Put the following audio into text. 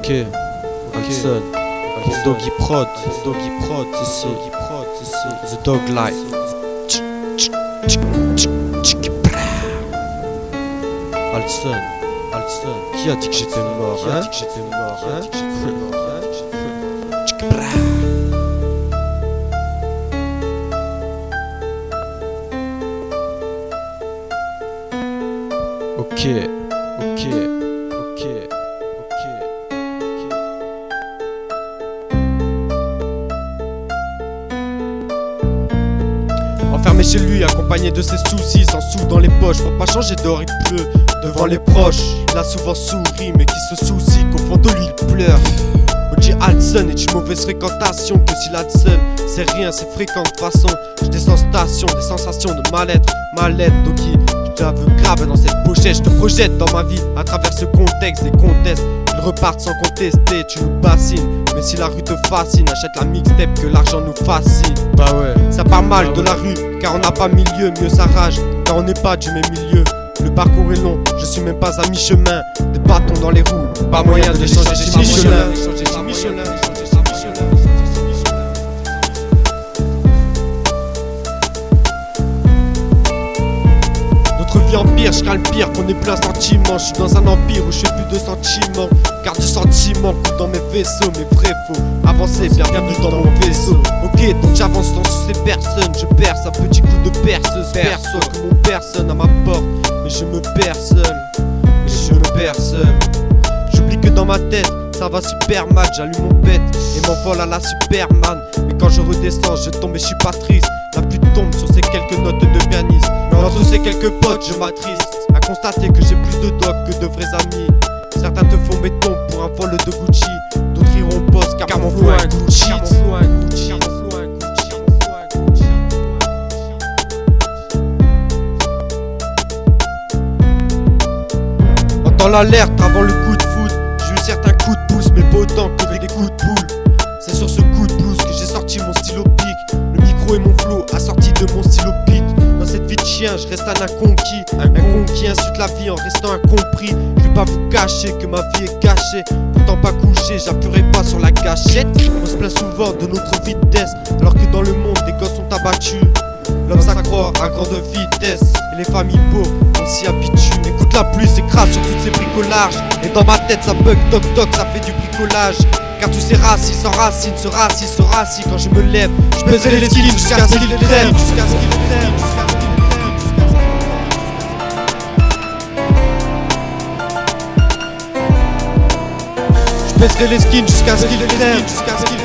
Ok, Hanson, Doggy Prod, ici, The Dog Life. Alson, qui a dit que j'étais mort, Ok. Enfermé chez lui, accompagné de ses soucis, sans sous dans les poches, faut pas changer d'or, il pleut devant les proches. Il a souvent souri, mais qui se soucie qu'au fond de lui il pleure. OG Alson est une mauvaise fréquentation, que si l'Alson c'est rien, c'est fréquent de toute façon. Je descends station, des sensations de mal-être, donc je t'avoue grave dans cette pochette. Je te projette dans ma vie à travers ce contexte, des contestes. Ils repartent sans contester, tu nous bassines. Mais si la rue te fascine, achète la mixtape que l'argent nous fascine. Bah ouais, ça part mal de la rue, car on n'a pas milieu, mieux ça rage, car on n'est pas du même milieu. Le parcours est long, je suis même pas à mi-chemin. Des bâtons dans les roues, pas moyen de l'échanger chez Michelin. Notre vie empire, je crains le pire, qu'on est plein de sentiments. Je suis dans un empire où je fais plus de sentiments, car du sentiment coule dans mes vaisseaux. Mais vrai faux, avancer, bienvenue dans mon vaisseau. Ok, donc j'avance sans ces personnes. Je perce un petit coup de perceuse. Perso que mon personne à ma porte, mais je me perds seul. J'oublie que dans ma tête ça va super mal, j'allume mon pet et m'envole à la Superman. Mais quand je redescends, je tombe et je suis pas triste. La pluie tombe sur ces quelques notes de pianiste. Mais entre ces quelques potes, je m'attriste à constater que j'ai plus de dogs que de vrais amis. Certains te font béton pour un vol de Gucci, d'autres iront boss car mon flow est un Gucci. Entends l'alerte avant le coup de foudre. J'ai eu certains coups de pouce, mais pas autant que des coups de boule. C'est sur ce coup de blues que j'ai sorti mon stylo pic. Le micro et mon flow assorti de mon stylo pic. Dans cette vie de chien, je reste un inconquis. Un con qui insulte la vie en restant incompris. Je vais pas vous cacher que ma vie est cachée. Pourtant pas couché, j'appuierai pas sur la gâchette. On se plaint souvent de notre vitesse, alors que dans le monde, des gosses sont abattus. L'homme s'accroît à grande vitesse, et les familles pauvres, on s'y habitue. Écoute la pluie s'écrase sur toutes ces bricolages, et dans ma tête ça bug, toc toc, ça fait du bricolage. Car tous ces racis s'enracinent, se racient quand je me lève. Je baisserai les skins jusqu'à ce qu'ils crèvent. Je baisserai les skins jusqu'à ce qu'ils crèvent.